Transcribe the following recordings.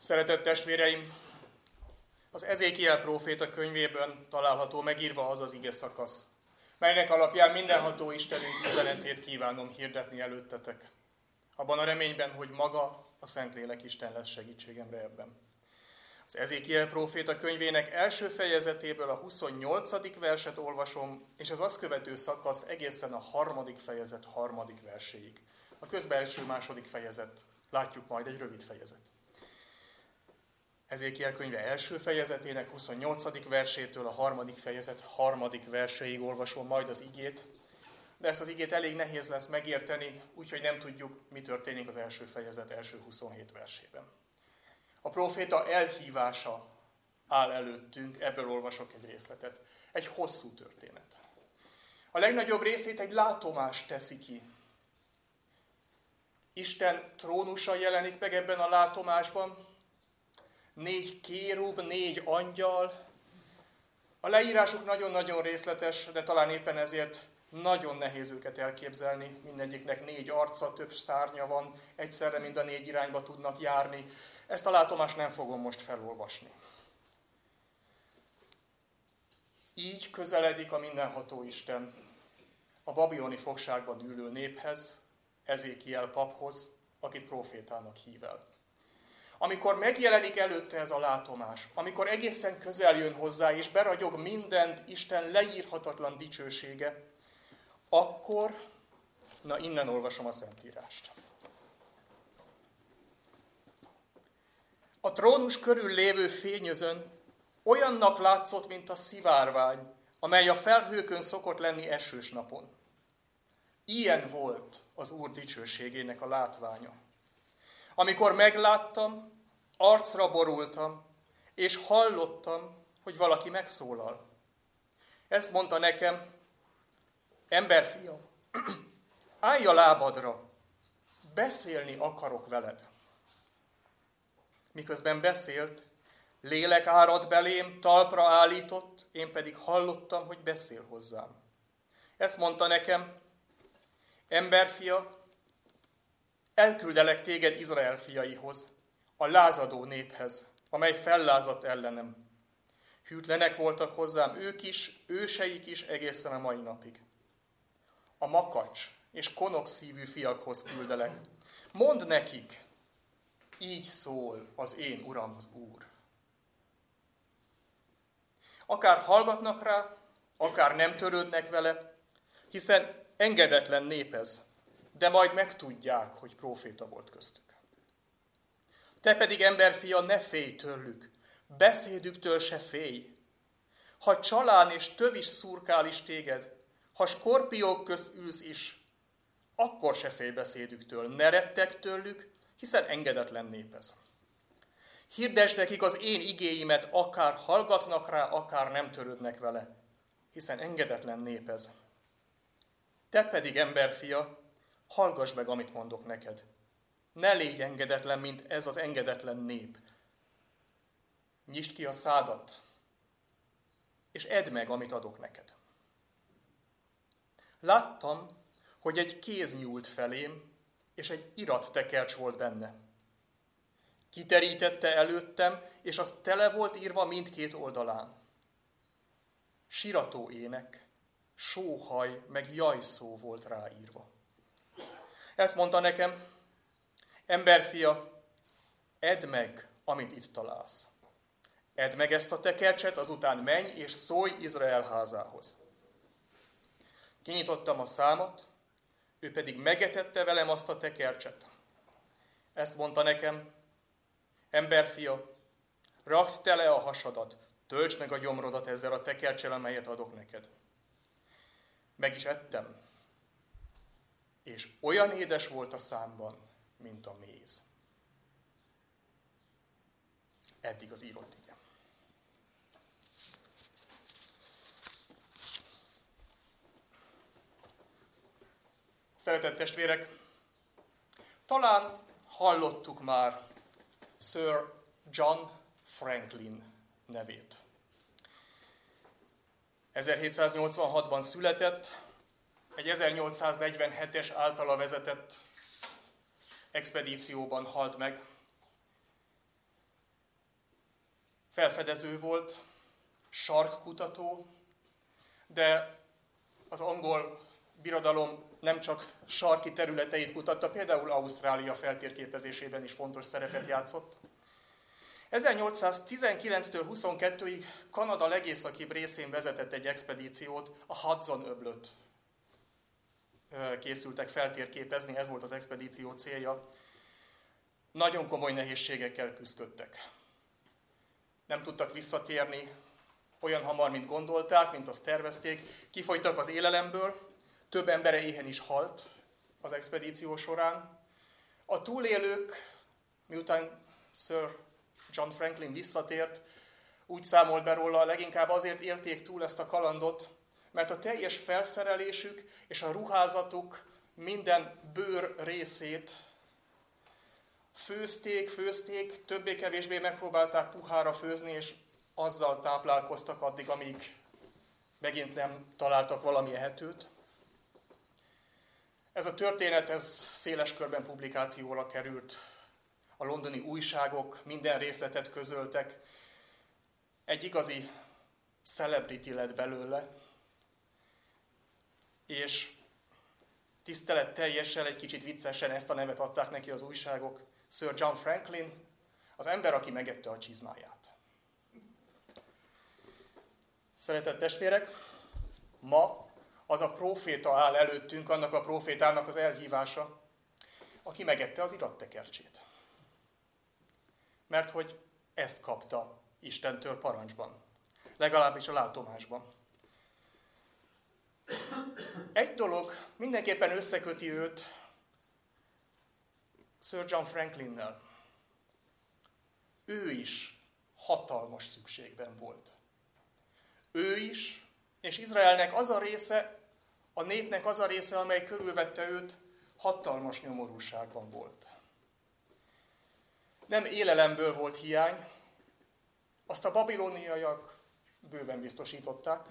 Szeretett testvéreim, az Ezékiel próféta könyvében található megírva az az ige szakasz, melynek alapján mindenható Istenünk üzenetét kívánom hirdetni előttetek, abban a reményben, hogy maga a Szentlélek Isten lesz segítségemre ebben. Az Ezékiel próféta könyvének első fejezetéből a 28. verset olvasom, és az azt követő szakaszt egészen a 3. fejezet 3. verséig. A közbelső 2. fejezet, látjuk majd egy rövid fejezet. Ezékiel könyve első fejezetének 28. versétől a 3. fejezet 3. verséig olvasom majd az igét, de ezt az igét elég nehéz lesz megérteni, úgyhogy nem tudjuk, mi történik az első fejezet első 27 versében. A próféta elhívása áll előttünk, ebből olvasok egy részletet. Egy hosszú történet. A legnagyobb részét egy látomás teszi ki. Isten trónusa jelenik meg ebben a látomásban, 4 kérub, 4 angyal. A leírásuk nagyon-nagyon részletes, de talán éppen ezért nagyon nehéz őket elképzelni. Mindegyiknek 4 arca, több szárnya van, egyszerre mind a 4 irányba tudnak járni. Ezt a látomást nem fogom most felolvasni. Így közeledik a mindenható Isten a babiloni fogságban ülő néphez, Ezékiel paphoz, akit prófétának hív el. Amikor megjelenik előtte ez a látomás, amikor egészen közel jön hozzá, és beragyog mindent Isten leírhatatlan dicsősége, akkor, innen olvasom a Szentírást. A trónus körül lévő fényözön olyannak látszott, mint a szivárvány, amely a felhőkön szokott lenni esős napon. Ilyen volt az Úr dicsőségének a látványa. Amikor megláttam, arcra borultam, és hallottam, hogy valaki megszólal. Ezt mondta nekem: emberfia, állj a lábadra, beszélni akarok veled. Miközben beszélt, lélek árad belém, talpra állított, én pedig hallottam, hogy beszél hozzám. Ezt mondta nekem: emberfia, elküldelek téged Izrael fiaihoz, a lázadó néphez, amely fellázadt ellenem. Hűtlenek voltak hozzám ők is, őseik is egészen a mai napig. A makacs és konok szívű fiakhoz küldelek. Mondd nekik, így szól az én Uram, az Úr. Akár hallgatnak rá, akár nem törődnek vele, hiszen engedetlen nép ez, de majd megtudják, hogy próféta volt köztük. Te pedig, emberfia, ne félj tőlük, beszédüktől se félj. Ha csalán és tövis szurkál is téged, ha skorpiók közt ülsz is, akkor se félj beszédüktől, ne rettegj tőlük, hiszen engedetlen nép ez. Hirdesd nekik az én igéimet, akár hallgatnak rá, akár nem törődnek vele, hiszen engedetlen nép ez. Te pedig, emberfia, hallgass meg, amit mondok neked. Ne légy engedetlen, mint ez az engedetlen nép. Nyisd ki a szádat, és edd meg, amit adok neked. Láttam, hogy egy kéz nyúlt felém, és egy irattekercs volt benne. Kiterítette előttem, és az tele volt írva mindkét oldalán. Sirató ének, sóhaj, meg jajszó volt ráírva. Ezt mondta nekem: emberfia, edd meg, amit itt találsz. Edd meg ezt a tekercset, azután menj és szólj Izrael házához. Kinyitottam a számat, ő pedig megetette velem azt a tekercset. Ezt mondta nekem: emberfia, rakd tele a hasadat, töltsd meg a gyomrodat ezzel a tekerccsel, amelyet adok neked. Meg is ettem, és olyan édes volt a számban, mint a méz. Eddig az írott ige. Szeretett testvérek, talán hallottuk már Sir John Franklin nevét. 1786-ban született, egy 1847-es általa vezetett expedícióban halt meg. felfedező volt, sarkkutató, de az angol birodalom nem csak sarki területeit kutatta, például Ausztrália feltérképezésében is fontos szerepet játszott. 1819-től 22-ig Kanada legészakibb részén vezetett egy expedíciót, a Hudson-öblöt készültek feltérképezni, ez volt az expedíció célja. Nagyon komoly nehézségekkel küzdöttek. Nem tudtak visszatérni olyan hamar, mint gondolták, mint azt tervezték. Kifogytak az élelemből, több embere éhen is halt az expedíció során. A túlélők, miután Sir John Franklin visszatért, úgy számolt be róla, leginkább azért élték túl ezt a kalandot, mert a teljes felszerelésük és a ruházatuk minden bőr részét főzték, többé-kevésbé megpróbálták puhára főzni, és azzal táplálkoztak addig, amíg megint nem találtak valami ehetőt. Ez a történet, ez széles körben publikációra került. A londoni újságok minden részletet közöltek. Egy igazi celebrity lett belőle, és tiszteletteljesen, egy kicsit viccesen ezt a nevet adták neki az újságok. Sir John Franklin, az ember, aki megette a csizmáját. Szeretett testvérek, ma az a próféta áll előttünk, annak a prófétának az elhívása, aki megette az irattekercsét. Mert hogy ezt kapta Istentől parancsban, legalábbis a látomásban. Egy dolog mindenképpen összeköti őt Sir John Franklinnel. Ő is hatalmas szükségben volt. Ő is, és Izraelnek az a része, a népnek az a része, amely körülvette őt, hatalmas nyomorúságban volt. Nem élelemből volt hiány, azt a babiloniaiak bőven biztosították.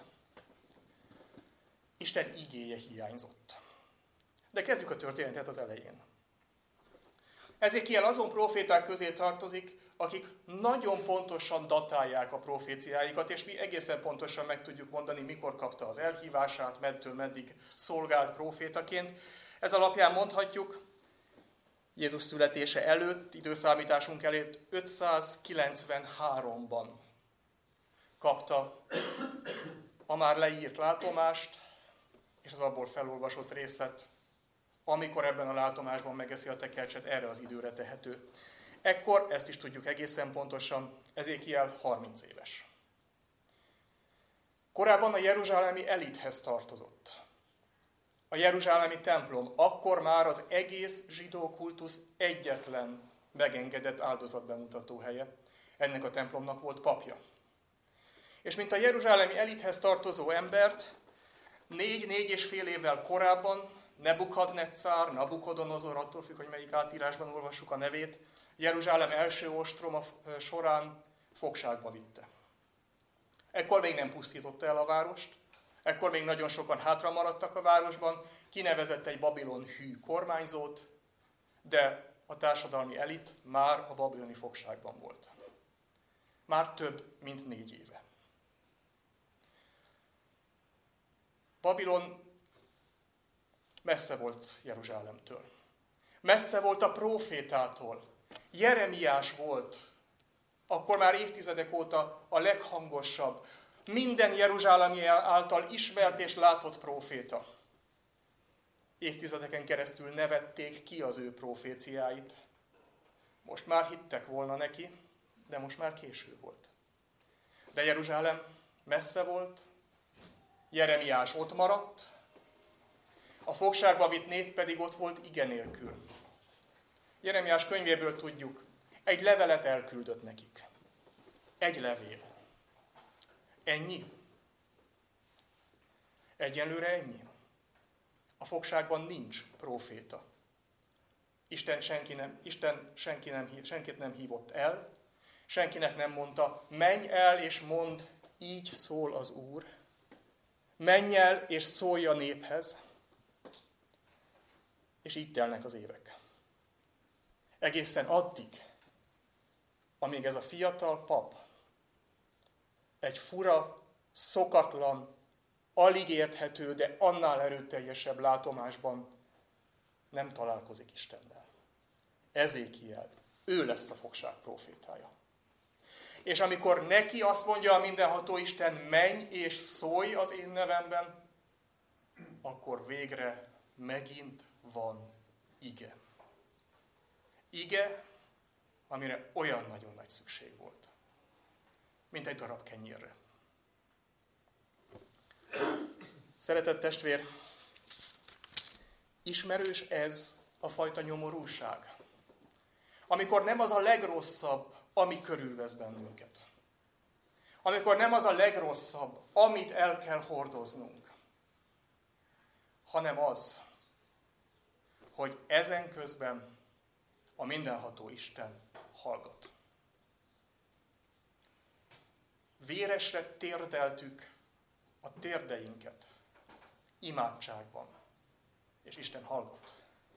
Isten igéje hiányzott. De kezdjük a történetet az elején. Ezékiel azon próféták közé tartozik, akik nagyon pontosan datálják a proféciáikat, és mi egészen pontosan meg tudjuk mondani, mikor kapta az elhívását, mettől meddig szolgált prófétaként. Ez alapján mondhatjuk, Jézus születése előtt, időszámításunk előtt 593-ban kapta a már leírt látomást, és az abból felolvasott részlet, amikor ebben a látomásban megeszi a tekercset, erre az időre tehető. Ekkor, ezt is tudjuk egészen pontosan, Ezékiel 30 éves. Korábban a jeruzsálemi elithez tartozott. A jeruzsálemi templom akkor már az egész zsidó kultusz egyetlen megengedett áldozatbemutató helye. Ennek a templomnak volt papja. És mint a jeruzsálemi elithez tartozó embert, 4-4,5 évvel korábban Nebukadneccár, Nabukodonozor, attól függ, hogy melyik átírásban olvassuk a nevét, Jeruzsálem első ostroma során fogságba vitte. Ekkor még nem pusztította el a várost, ekkor még nagyon sokan hátra maradtak a városban, kinevezett egy Babilon hű kormányzót, de a társadalmi elit már a babiloni fogságban volt. Már több mint 4 éve. Babilon messze volt Jeruzsálemtől. Messze volt a prófétától. Jeremiás volt, akkor már évtizedek óta a leghangosabb, minden jeruzsálemi által ismert és látott próféta. Évtizedeken keresztül nevették ki az ő proféciáit. Most már hittek volna neki, de most már késő volt. De Jeruzsálem messze volt, Jeremiás ott maradt, a fogságba vitt nép pedig ott volt ige nélkül. Jeremiás könyvéből tudjuk, egy levelet elküldött nekik. Egy levél. Ennyi? Egyenlőre ennyi? A fogságban nincs próféta. Isten senkit nem hívott el, senkinek nem mondta, menj el és mondd, így szól az Úr. Menj el és szólj a néphez. És így telnek az évek. Egészen addig, amíg ez a fiatal pap egy fura, szokatlan, alig érthető, de annál erőteljesebb látomásban nem találkozik Istennel. Ezékiel, ő lesz a fogság prófétája. És amikor neki azt mondja a mindenható Isten, menj és szólj az én nevemben, akkor végre megint van ige. Ige, amire olyan nagyon nagy szükség volt, mint egy darab kenyérre. Szeretett testvér, ismerős ez a fajta nyomorúság, amikor nem az a legrosszabb, ami körülvesz bennünket. Amikor nem az a legrosszabb, amit el kell hordoznunk, hanem az, hogy ezen közben a mindenható Isten hallgat. Véresre térdeltük a térdeinket imádságban, és Isten hallgat.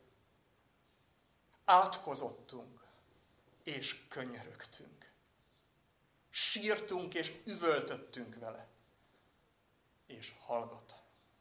Átkozottunk, és könyörögtünk. Sírtunk, és üvöltöttünk vele, és hallgat.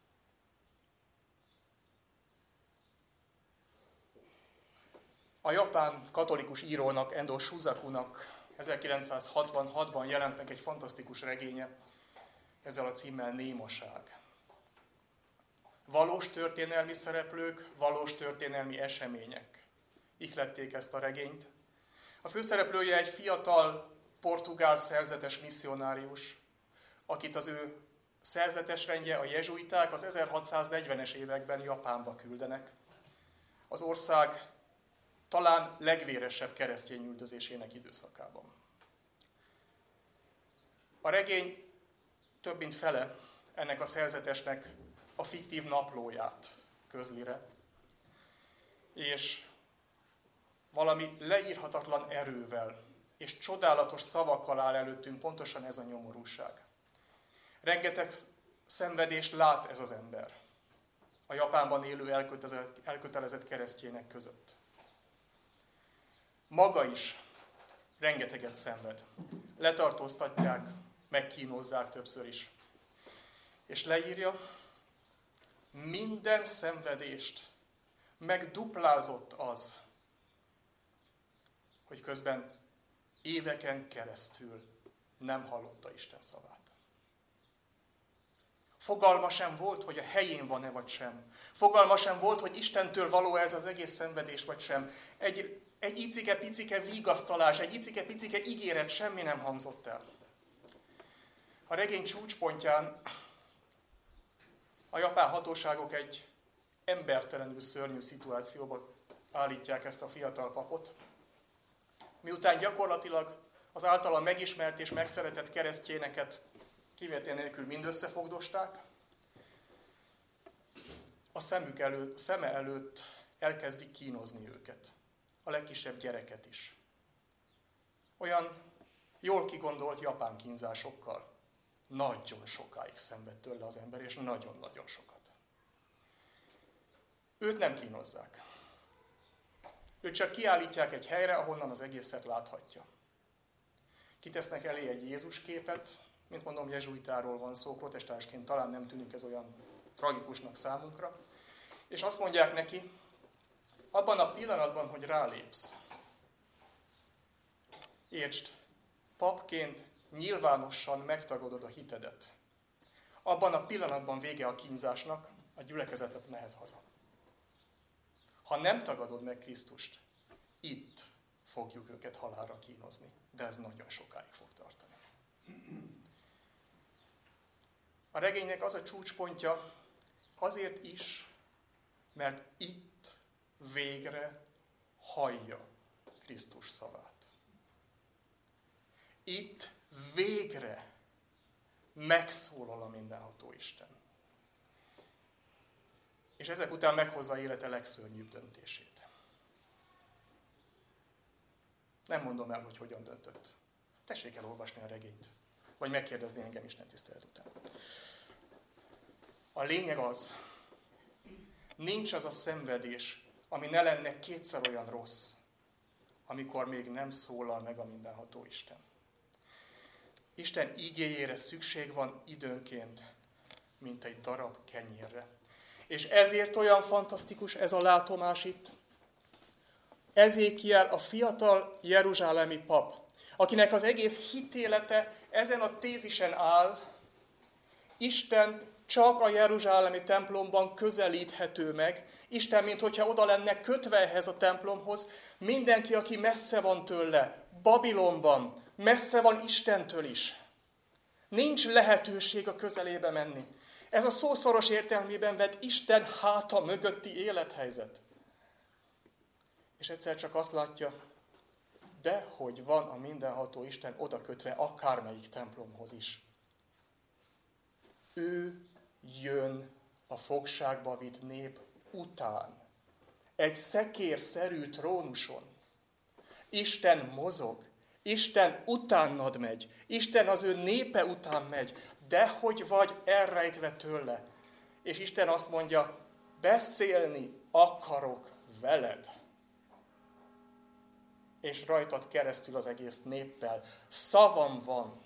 A japán katolikus írónak, Endo Shusakunak 1966-ban jelent meg egy fantasztikus regénye, ezzel a címmel Némaság. Valós történelmi szereplők, valós történelmi események ihlették ezt a regényt. A főszereplője egy fiatal portugál szerzetes misszionárius, akit az ő szerzetesrendje, a jezsuiták az 1640-es években Japánba küldenek. Az ország talán legvéresebb keresztényüldözésének időszakában. A regény több mint fele ennek a szerzetesnek a fiktív naplóját közli le, és valami leírhatatlan erővel és csodálatos szavakkal áll előttünk pontosan ez a nyomorúság. Rengeteg szenvedést lát ez az ember a Japánban élő elkötelezett keresztjének között. Maga is rengeteget szenved. Letartóztatják, megkínozzák többször is. És leírja, minden szenvedést megduplázott az, hogy közben éveken keresztül nem hallotta Isten szavát. Fogalma sem volt, hogy a helyén van-e vagy sem. Fogalma sem volt, hogy Istentől való ez az egész szenvedés vagy sem. Egy icike-picike vigasztalás, egy icike-picike ígéret semmi nem hangzott el. A regény csúcspontján a japán hatóságok egy embertelenül szörnyű szituációba állítják ezt a fiatal papot, miután gyakorlatilag az általa megismert és megszeretett keresztjéneket kivétel nélkül mind összefogdosták, a szeme előtt elkezdik kínozni őket, a legkisebb gyereket is. Olyan jól kigondolt japán kínzásokkal. Nagyon sokáig szenved tőle az ember, és nagyon-nagyon sokat. Őt nem kínozzák. Őt csak kiállítják egy helyre, ahonnan az egészet láthatja. Kitesznek elé egy Jézus képet, mint mondom, jezsuitáról van szó, protestánsként talán nem tűnik ez olyan tragikusnak számunkra, és azt mondják neki, abban a pillanatban, hogy rálépsz, értsd, papként nyilvánosan megtagadod a hitedet. Abban a pillanatban vége a kínzásnak, a gyülekezetnek mehet haza. Ha nem tagadod meg Krisztust, itt fogjuk őket halálra kínozni, de ez nagyon sokáig fog tartani. A regénynek az a csúcspontja azért is, mert itt végre hallja Krisztus szavát. Itt végre megszólal a mindenható Isten. És ezek után meghozza élete legszörnyűbb döntését. Nem mondom el, hogy hogyan döntött. Tessék elolvasni a regényt. Vagy megkérdezni engem istentisztelet után. A lényeg az, nincs az a szenvedés, ami ne lenne kétszer olyan rossz, amikor még nem szólal meg a mindenható Isten. Isten ígéjére szükség van időnként, mint egy darab kenyérre. És ezért olyan fantasztikus ez a látomás itt. Ezékiel, a fiatal jeruzsálemi pap, akinek az egész hitélete ezen a tézisen áll, Isten csak a jeruzsálemi templomban közelíthető meg. Isten, minthogyha oda lenne kötve ehhez a templomhoz, mindenki, aki messze van tőle, Babilonban, messze van Istentől is. Nincs lehetőség a közelébe menni. Ez a szószoros értelmében vett Isten háta mögötti élethelyzet. És egyszer csak azt látja, de hogy van a mindenható Isten oda kötve akármelyik templomhoz is. Ő jön a fogságba vitt nép után. Egy szekérszerű trónuson. Isten mozog. Isten utánad megy. Isten az ő népe után megy. Dehogy vagy elrejtve tőle. És Isten azt mondja, beszélni akarok veled. És rajtad keresztül az egész néppel. Szavam van.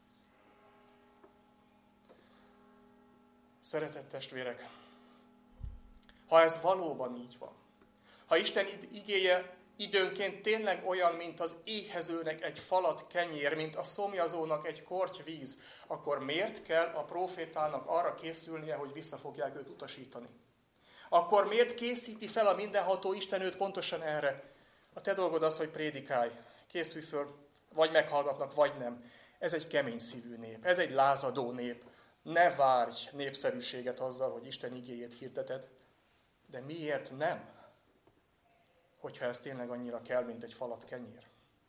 Szeretett testvérek, ha ez valóban így van, ha Isten igéje időnként tényleg olyan, mint az éhezőnek egy falat kenyér, mint a szomjazónak egy korty víz, akkor miért kell a prófétának arra készülnie, hogy vissza fogják őt utasítani? Akkor miért készíti fel a mindenható Isten őt pontosan erre? A te dolgod az, hogy prédikálj, készülj föl, vagy meghallgatnak, vagy nem. Ez egy kemény szívű nép, ez egy lázadó nép. Ne várj népszerűséget azzal, hogy Isten igéjét hirdeted, de miért nem, hogyha ez tényleg annyira kell, mint egy falat kenyér?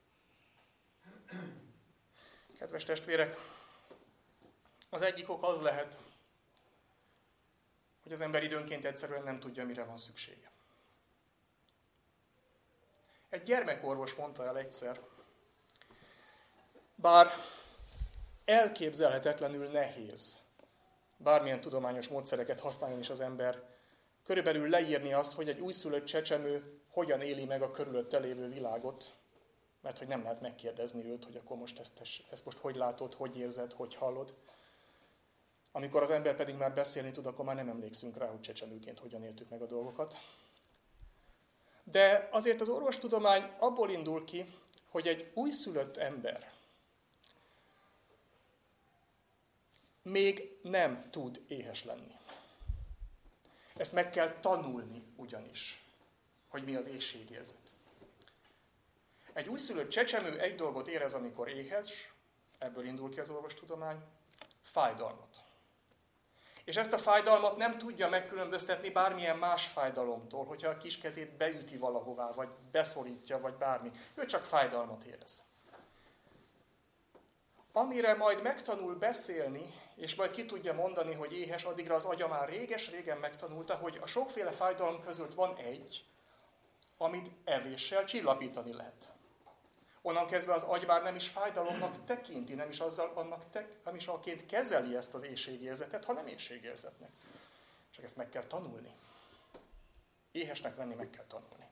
Kedves testvérek, az egyik ok az lehet, hogy az ember időnként egyszerűen nem tudja, mire van szüksége. Egy gyermekorvos mondta el egyszer, bár elképzelhetetlenül nehéz, bármilyen tudományos módszereket használjon is az ember, körülbelül leírni azt, hogy egy újszülött csecsemő hogyan éli meg a körülötte lévő világot, mert hogy nem lehet megkérdezni őt, hogy akkor most ezt most hogy látod, hogy érzed, hogy hallod. Amikor az ember pedig már beszélni tud, akkor már nem emlékszünk rá, hogy csecsemőként hogyan éltük meg a dolgokat. De azért az orvostudomány abból indul ki, hogy egy újszülött ember még nem tud éhes lenni. Ezt meg kell tanulni ugyanis, hogy mi az éhségérzet. Egy újszülött csecsemő egy dolgot érez, amikor éhes, ebből indul ki az orvostudomány, fájdalmat. És ezt a fájdalmat nem tudja megkülönböztetni bármilyen más fájdalomtól, hogyha a kis kezét beüti valahová, vagy beszorítja, vagy bármi. Ő csak fájdalmat érez. Amire majd megtanul beszélni, és majd ki tudja mondani, hogy éhes, addigra az agya már réges-régen megtanulta, hogy a sokféle fájdalom között van egy, amit evéssel csillapítani lehet. Onnan kezdve az agy már nem is fájdalomnak tekinti, nem is aként kezeli ezt az éhségérzetet, hanem éhségérzetnek. Csak ezt meg kell tanulni. Éhesnek lenni meg kell tanulni.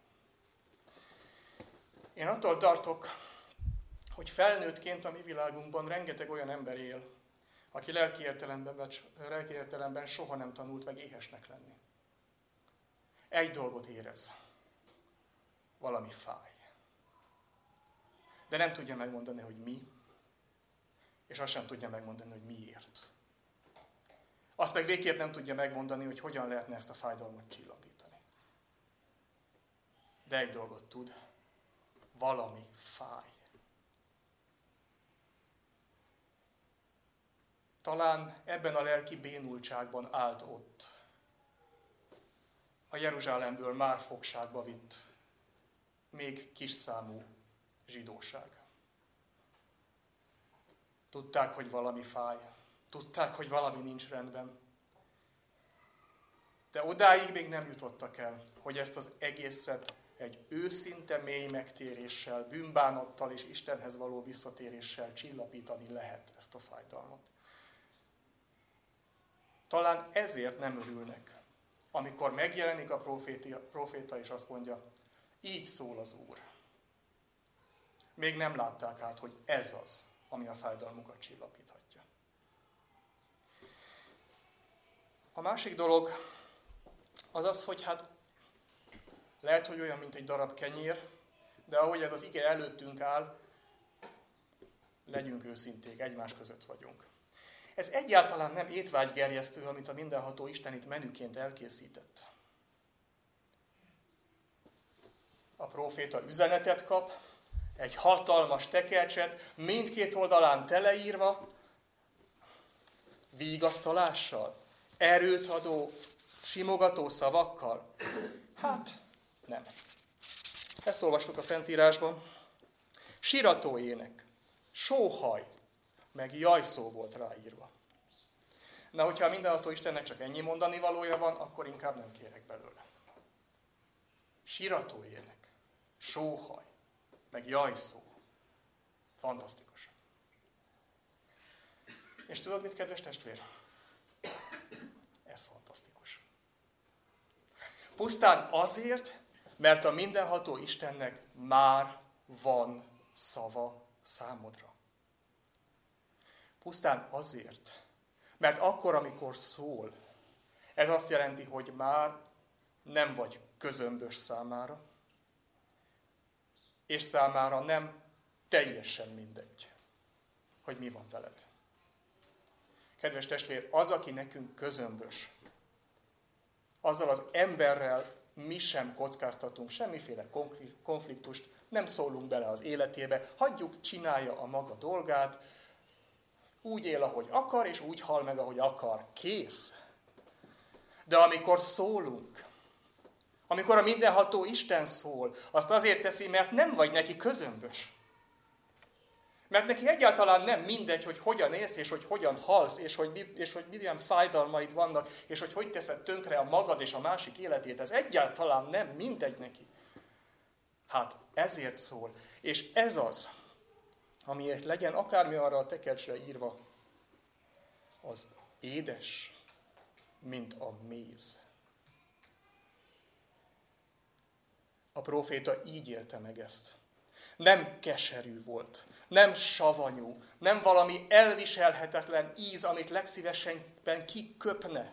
Én attól tartok, hogy felnőttként a mi világunkban rengeteg olyan ember él, aki lelki értelemben soha nem tanult meg éhesnek lenni. Egy dolgot érez. Valami fáj. De nem tudja megmondani, hogy mi, és azt sem tudja megmondani, hogy miért. Azt meg végképp nem tudja megmondani, hogy hogyan lehetne ezt a fájdalmat csillapítani. De egy dolgot tud, valami fáj. Talán ebben a lelki bénultságban állt ott a Jeruzsálemből már fogságba vitt, még kisszámú zsidóság. Tudták, hogy valami fáj. Tudták, hogy valami nincs rendben. De odáig még nem jutottak el, hogy ezt az egészet egy őszinte mély megtéréssel, bűnbánattal és Istenhez való visszatéréssel csillapítani lehet ezt a fájdalmat. Talán ezért nem örülnek, amikor megjelenik a próféta és azt mondja, így szól az Úr. Még nem látták át, hogy ez az, ami a fájdalmukat csillapíthatja. A másik dolog az az, hogy hát lehet, hogy olyan, mint egy darab kenyér, de ahogy ez az ige előttünk áll, legyünk őszinték, egymás között vagyunk. Ez egyáltalán nem étvágygerjesztő, amit a mindenható Isten itt menüként elkészített. A próféta üzenetet kap, egy hatalmas tekercset, mindkét oldalán teleírva, vigasztalással, erőt adó, simogató szavakkal. Hát, nem. Ezt olvastuk a Szentírásban. Sirató ének, sóhaj, meg jajszó volt ráírva. Na, hogyha a mindenható Istennek csak ennyi mondani valója van, akkor inkább nem kérek belőle. Sirató ének, sóhaj, meg jajszó. Fantasztikus. És tudod mit, kedves testvér? Ez fantasztikus. Pusztán azért, mert a mindenható Istennek már van szava számodra. Pusztán azért, mert akkor, amikor szól, ez azt jelenti, hogy már nem vagy közömbös számára, és számára nem teljesen mindegy, hogy mi van veled. Kedves testvér, az, aki nekünk közömbös, azzal az emberrel mi sem kockáztatunk semmiféle konfliktust, nem szólunk bele az életébe, hagyjuk, csinálja a maga dolgát, úgy él, ahogy akar, és úgy hal meg, ahogy akar. Kész. De amikor szólunk, amikor a mindenható Isten szól, azt azért teszi, mert nem vagy neki közömbös. Mert neki egyáltalán nem mindegy, hogy hogyan élsz, és hogy hogyan halsz, és hogy milyen fájdalmaid vannak, és hogy teszed tönkre a magad és a másik életét. Ez egyáltalán nem mindegy neki. Hát ezért szól. És ez az, amiért legyen akármi arra a tekercsre írva, az édes, mint a méz. A próféta így élte meg ezt. Nem keserű volt, nem savanyú, nem valami elviselhetetlen íz, amit legszívesebben kiköpne.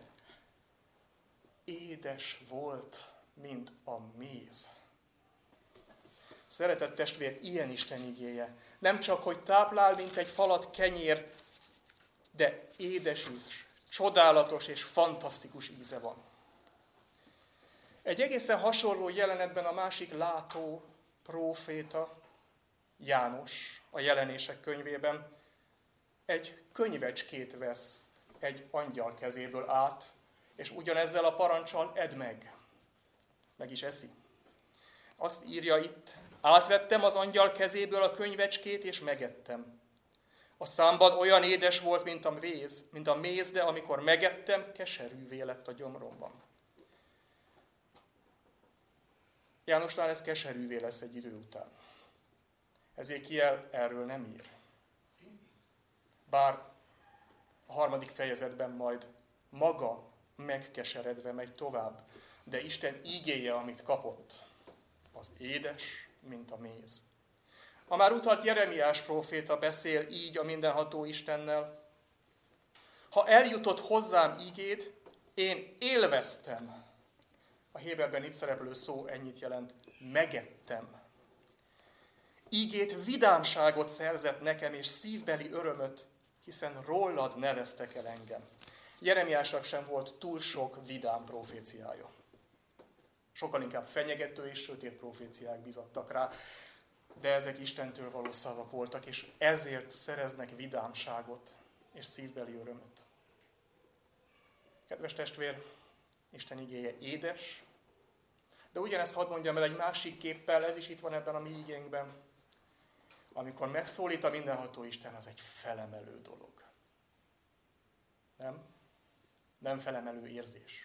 Édes volt, mint a méz. Szeretett testvér, ilyen Isten igéje. Nem csak, hogy táplál, mint egy falat kenyér, de édes íz, csodálatos és fantasztikus íze van. Egy egészen hasonló jelenetben a másik látó próféta, János, a Jelenések könyvében egy könyvecskét vesz egy angyal kezéből át, és ugyanezzel a paranccsal edd meg. Meg is eszi. Azt írja itt, átvettem az angyal kezéből a könyvecskét, és megettem. A számban olyan édes volt, mint a méz, de amikor megettem, keserűvé lett a gyomromban. Jánosnál ez keserűvé lesz egy idő után. Ezékiel erről nem ír. Bár a 3. fejezetben majd maga megkeseredve megy tovább, de Isten ígéje, amit kapott, az édes, mint a méz. A már utalt Jeremiás próféta beszél így a mindenható Istennel. Ha eljutott hozzám ígéd, én élveztem. A héberben itt szereplő szó ennyit jelent, megettem. Ígét vidámságot szerzett nekem, és szívbeli örömöt, hiszen rólad neveztek el engem. Jeremiásnak sem volt túl sok vidám proféciája. Sokkal inkább fenyegető és sötét proféciák bizottak rá, de ezek Istentől való szavak voltak, és ezért szereznek vidámságot és szívbeli örömöt. Kedves testvér, Isten igéje édes, de ugyanezt hadd mondjam el egy másik képpel, ez is itt van ebben a mi igénkben. Amikor megszólít a mindenható Isten, az egy felemelő dolog. Nem? Nem felemelő érzés.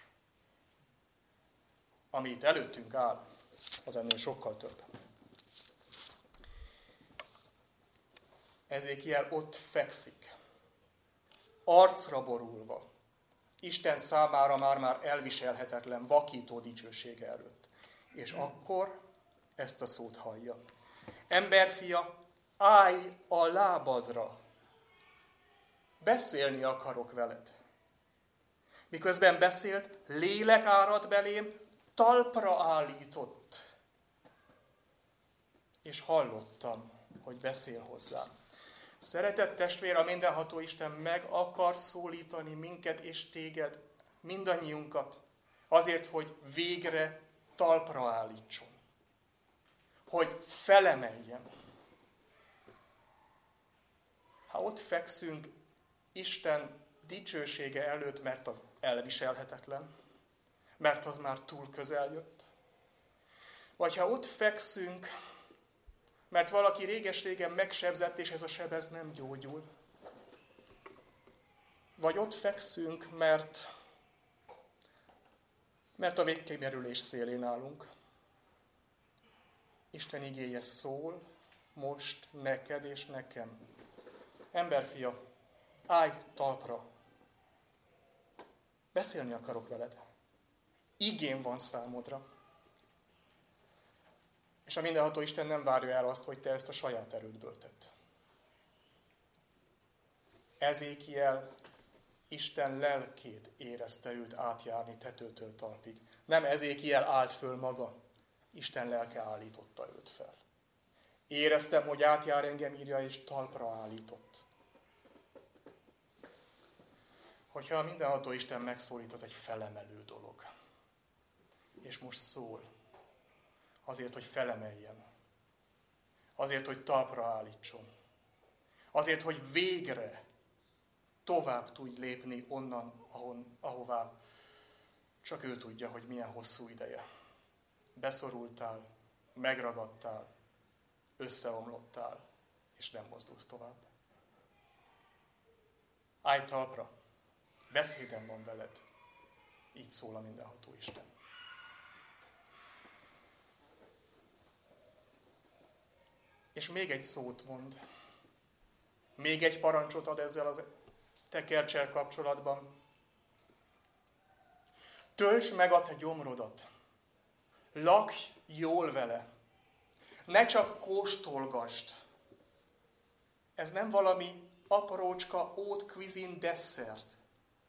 Ami itt előttünk áll, az ennél sokkal több. Ezékiel ott fekszik, arcra borulva, Isten számára már elviselhetetlen, vakító dicsősége előtt. És akkor ezt a szót hallja. Emberfia, állj a lábadra, beszélni akarok veled. Miközben beszélt, lélek árad belém, talpra állított. És hallottam, hogy beszél hozzám. Szeretett testvér, a mindenható Isten meg akar szólítani minket és téged, mindannyiunkat, azért, hogy végre talpra állítson. Hogy felemeljen. Ha ott fekszünk Isten dicsősége előtt, mert az elviselhetetlen, mert az már túl közel jött, vagy ha ott fekszünk, mert valaki réges-régen megsebzett, és ez a seb ez nem gyógyul, vagy ott fekszünk, mert a végkimerülés szélén állunk. Isten igéje szól most neked és nekem. Emberfia, állj talpra. Beszélni akarok veled. Igém van számodra. És a mindenható Isten nem várja el azt, hogy te ezt a saját erődből tedd. Ezékiel Isten lelkét érezte őt átjárni tetőtől talpig. Nem Ezékiel állt föl maga, Isten lelke állította őt fel. Éreztem, hogy átjár engem, írja, és talpra állított. Hogyha a mindenható Isten megszólít, az egy felemelő dolog. És most szól. Azért, hogy felemeljen. Azért, hogy talpra állítson. Azért, hogy végre tovább tudj lépni onnan, ahová csak ő tudja, hogy milyen hosszú ideje. Beszorultál, megragadtál, összeomlottál, és nem mozdulsz tovább. Állj talpra, beszédem van veled. Így szól a mindenható Isten. És még egy szót mond. Még egy parancsot ad ezzel az tekerccsel kapcsolatban. Töltsd meg a te gyomrodat. Lakj jól vele. Ne csak kóstolgasd. Ez nem valami aprócska haute cuisine desszert.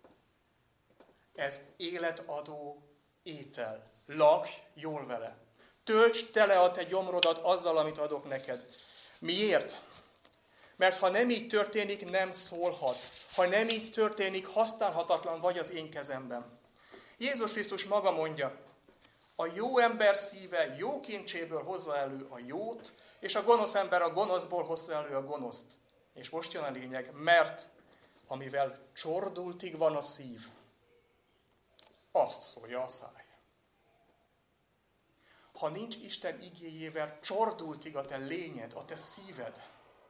Ez életadó étel. Lakj jól vele. Töltsd tele a te gyomrodat azzal, amit adok neked. Miért? Mert ha nem így történik, nem szólhatsz. Ha nem így történik, használhatatlan vagy az én kezemben. Jézus Krisztus maga mondja, a jó ember szíve jó kincséből hozza elő a jót, és a gonosz ember a gonoszból hozza elő a gonoszt. És most jön a lényeg, mert amivel csordultig van a szív, azt szólja a száj. Ha nincs Isten igéjével csordultig a te lényed, a te szíved,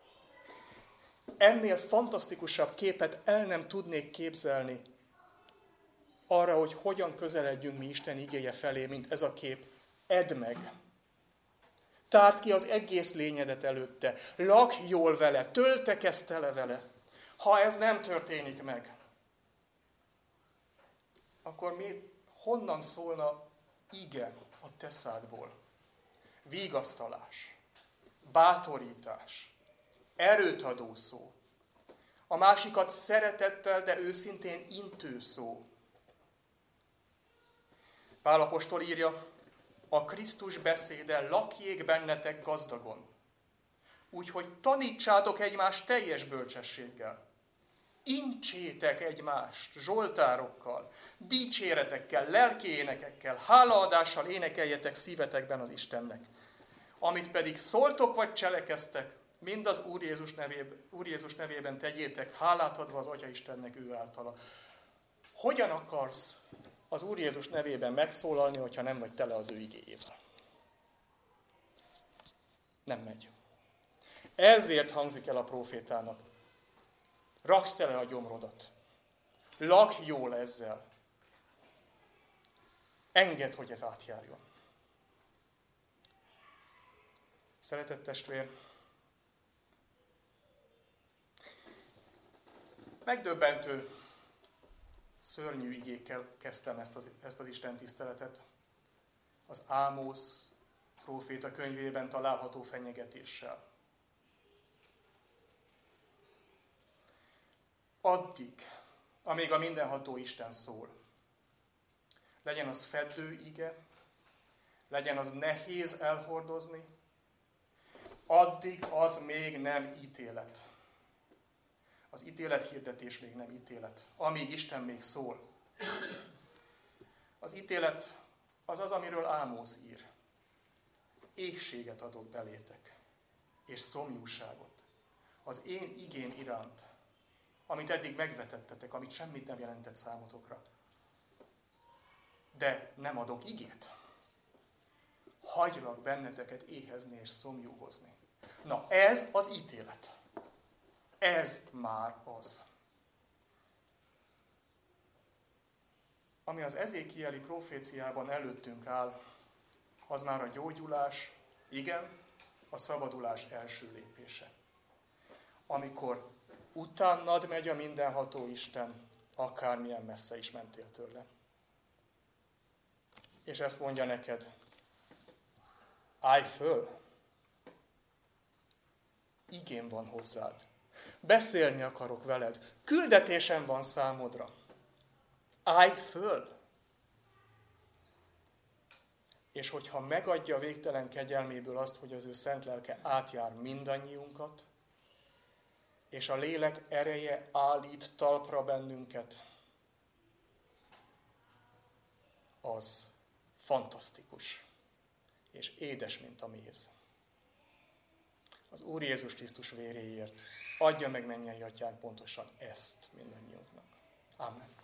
ennél fantasztikusabb képet el nem tudnék képzelni arra, hogy hogyan közeledjünk mi Isten igéje felé, mint ez a kép. Edd meg! Tárd ki az egész lényedet előtte. Lakj jól vele, töltekezz tele vele. Ha ez nem történik meg, akkor honnan szólna ige a te szádból? Vigasztalás, bátorítás, erőt adó szó. A másikat szeretettel, de őszintén intő szó. Pál apostol írja, a Krisztus beszéde lakjék bennetek gazdagon. Úgyhogy tanítsátok egymást teljes bölcsességgel. Intsétek egymást zsoltárokkal, dicséretekkel, lelki énekekkel, hálaadással énekeljetek szívetekben az Istennek. Amit pedig szóltok vagy cselekeztek, mind az Úr Jézus nevében tegyétek, hálát adva az Atya Istennek ő általa. Hogyan akarsz az Úr Jézus nevében megszólalni, hogyha nem vagy tele az ő igéjével? Nem megy. Ezért hangzik el a prófétának. Rakd tele a gyomrodat. Lakj jól ezzel. Engedd, hogy ez átjárjon. Szeretett testvér, megdöbbentő, szörnyű igékkel kezdtem ezt az Isten tiszteletet. Az Ámosz próféta könyvében található fenyegetéssel. addig, amíg a mindenható Isten szól. Legyen az feddő ige, legyen az nehéz elhordozni, addig az még nem ítélet. Az ítélethirdetés még nem ítélet, amíg Isten még szól. Az ítélet az az, amiről Ámóz ír. Éhséget adok belétek, és szomjúságot. Az én igém iránt, amit eddig megvetettetek, amit semmit nem jelentett számotokra. De nem adok igét. Hagylak benneteket éhezni és szomjúhozni. Na, ez az ítélet. Ez már az. Ami az ezékieli proféciában előttünk áll, az már a gyógyulás, igen, a szabadulás első lépése. Amikor utánad megy a mindenható Isten, akármilyen messze is mentél tőle. És ezt mondja neked, állj föl, igém van hozzád, beszélni akarok veled, küldetésem van számodra, állj föl. És hogyha megadja végtelen kegyelméből azt, hogy az ő szent lelke átjár mindannyiunkat, és a lélek ereje állít talpra bennünket, az fantasztikus, és édes, mint a méz. Az Úr Jézus Krisztus véréért adja meg mennyei Atyánk pontosan ezt mindannyiunknak. Amen.